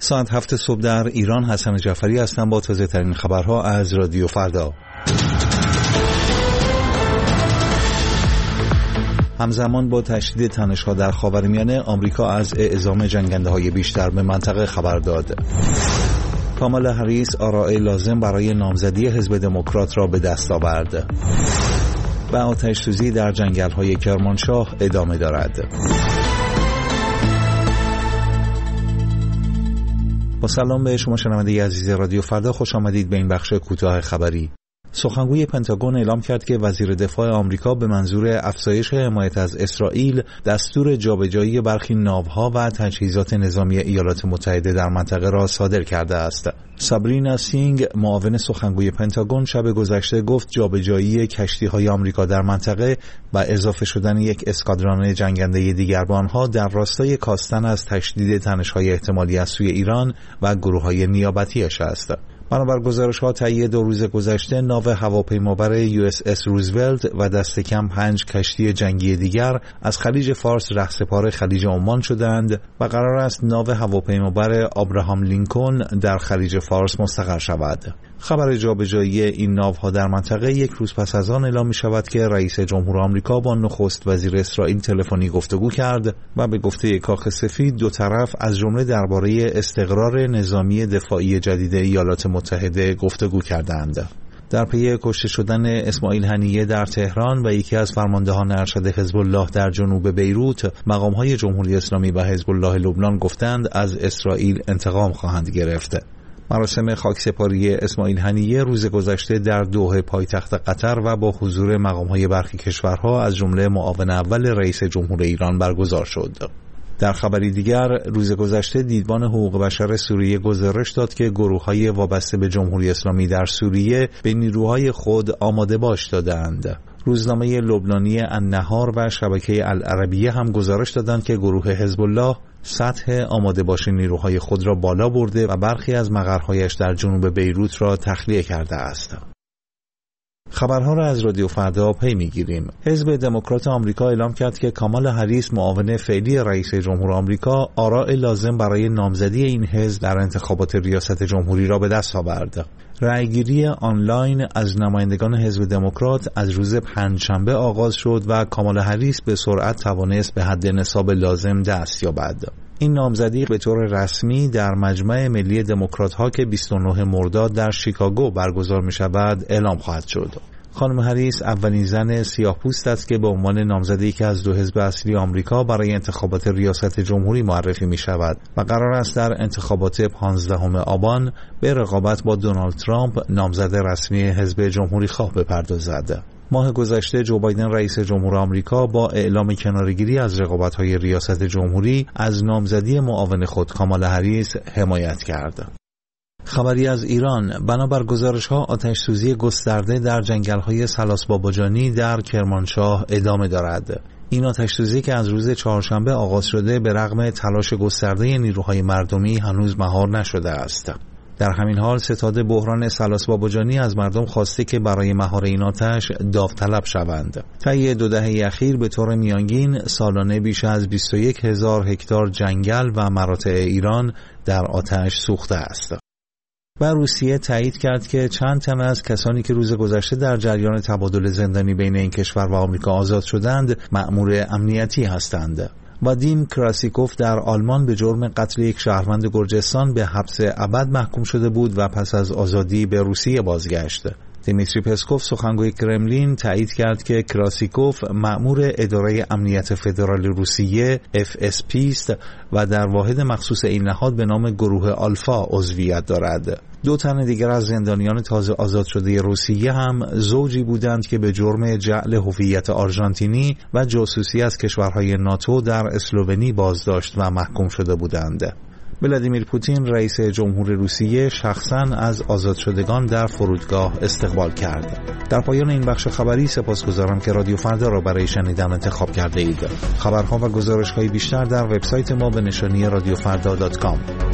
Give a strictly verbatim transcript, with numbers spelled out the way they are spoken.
ساعت هفت صبح در ایران. حسن جعفری هستم با تازه ترین خبرها از رادیو فردا. همزمان با تشدید تنش‌ها در خاورمیانه، آمریکا از اعزام جنگنده‌های بیشتر به منطقه خبر داد. کامالا هریس آراء لازم برای نامزدی حزب دموکرات را به دست آورد و آتش‌سوزی در جنگل‌های کرمانشاه ادامه دارد. با سلام به شما شنونده عزیز رادیو فردا، خوش آمدید به این بخش کوتاه خبری. سخنگوی پنتاگون اعلام کرد که وزیر دفاع آمریکا به منظور افزایش حمایت از اسرائیل دستور جابجایی برخی ناوها و تجهیزات نظامی ایالات متحده در منطقه را صادر کرده است. سابرینا سینگ، معاون سخنگوی پنتاگون، شب گذشته گفت جابجایی کشتی‌های آمریکا در منطقه و اضافه شدن یک اسکادران جنگنده دیگر به آنها در راستای کاستن از تشدید تنش‌های احتمالی از سوی ایران و گروه‌های نیابتی‌اش است. بنابر گزارش‌ها طی دو روز گذشته ناو هواپیمابر یو اس اس روزولت و دست کم پنج کشتی جنگی دیگر از خلیج فارس رهسپار خلیج عمان شدند و قرار است ناو هواپیمابر آبراهام لینکلن در خلیج فارس مستقر شود. خبر جابجایی این ناوها در منطقه یک روز پس از آن اعلام می‌شود که رئیس جمهور آمریکا با نخست وزیر اسرائیل تلفنی گفتگو کرد و به گفته کاخ سفید دو طرف از جمله درباره استقرار نظامی دفاعی جدید ایالات متحده گفتگو کردند. در پی کشته شدن اسماعیل هنیه در تهران و یکی از فرماندهان ارشد حزب الله در جنوب بیروت، مقام‌های جمهوری اسلامی و حزب الله لبنان گفتند از اسرائیل انتقام خواهند گرفت. مراسم خاکسپاری اسماعیل هنیه روز گذشته در دوحه پایتخت قطر و با حضور مقام‌های برخی کشورها از جمله معاون اول رئیس جمهور ایران برگزار شد. در خبری دیگر، روز گذشته دیدبان حقوق بشر سوریه گزارش داد که گروه‌های وابسته به جمهوری اسلامی در سوریه به نیروهای خود آماده باش دادند. روزنامه لبنانی النهار و شبکه العربیه هم گزارش دادند که گروه حزب الله سطح آماده باش نیروهای خود را بالا برده و برخی از مقرهایش در جنوب بیروت را تخلیه کرده است. خبرها را از رادیو فردا پی میگیریم. حزب دموکرات آمریکا اعلام کرد که کامالا هریس، معاون فعلی رئیس جمهور آمریکا، آراء لازم برای نامزدی این حزب در انتخابات ریاست جمهوری را به دست آورد. رأیگیری آنلاین از نمایندگان حزب دموکرات از روز پنجشنبه آغاز شد و کامالا هریس به سرعت توانست به حد نصاب لازم دست یابد. این نامزدی به طور رسمی در مجمع ملی دموکرات‌ها که بیست و نه مرداد در شیکاگو برگزار می‌شود اعلام خواهد شد. خانم هریس اولین زن سیاه‌پوست است که به عنوان نامزدی که از دو حزب اصلی آمریکا برای انتخابات ریاست جمهوری معرفی می‌شود و قرار است در انتخابات پانزدهم آبان به رقابت با دونالد ترامپ، نامزد رسمی حزب جمهوری‌خواه بپردازد. ماه گذشته جو بایدن رئیس جمهور آمریکا با اعلام کناره‌گیری از رقابت‌های ریاست جمهوری از نامزدی معاون خود کامالا هریس حمایت کرد. خبری از ایران، بنابر گزارش‌ها آتش‌سوزی گسترده در جنگل‌های سلاس باباجانی در کرمانشاه ادامه دارد. این آتش‌سوزی که از روز چهارشنبه آغاز شده به رغم تلاش گسترده نیروهای مردمی هنوز مهار نشده است. در همین حال ستاد بحران سلاس باباجانی از مردم خواسته که برای مهار این آتش داوطلب شوند. طی دو دهه اخیر به طور میانگین سالانه بیش از بیست و یک هزار هکتار جنگل و مراتع ایران در آتش سوخته است. و روسیه تایید کرد که چند تن از کسانی که روز گذشته در جریان تبادل زندانی بین این کشور و آمریکا آزاد شدند مأمور امنیتی هستند. وادیم کراسیکوف در آلمان به جرم قتل یک شهروند گرجستان به حبس ابد محکوم شده بود و پس از آزادی به روسیه بازگشت. دیمیتری پسکوف، سخنگوی کرملین، تایید کرد که کراسیکوف مأمور اداره امنیت فدرال روسیه اف اس پی است و در واحد مخصوص این نهاد به نام گروه آلفا عضویت دارد. دو تن دیگر از زندانیان تازه آزاد شده روسیه هم زوجی بودند که به جرم جعل هویت آرژانتینی و جاسوسی از کشورهای ناتو در اسلوونی بازداشت و محکوم شده بودند. ولادیمیر پوتین رئیس جمهور روسیه شخصاً از آزاد شدگان در فرودگاه استقبال کرد. در پایان این بخش خبری سپاسگزارم که رادیو فردا را برای شنیدن انتخاب کرده اید. خبرها و گزارش‌های بیشتر در وبسایت ما به نشانی رادیو فردا دات کام.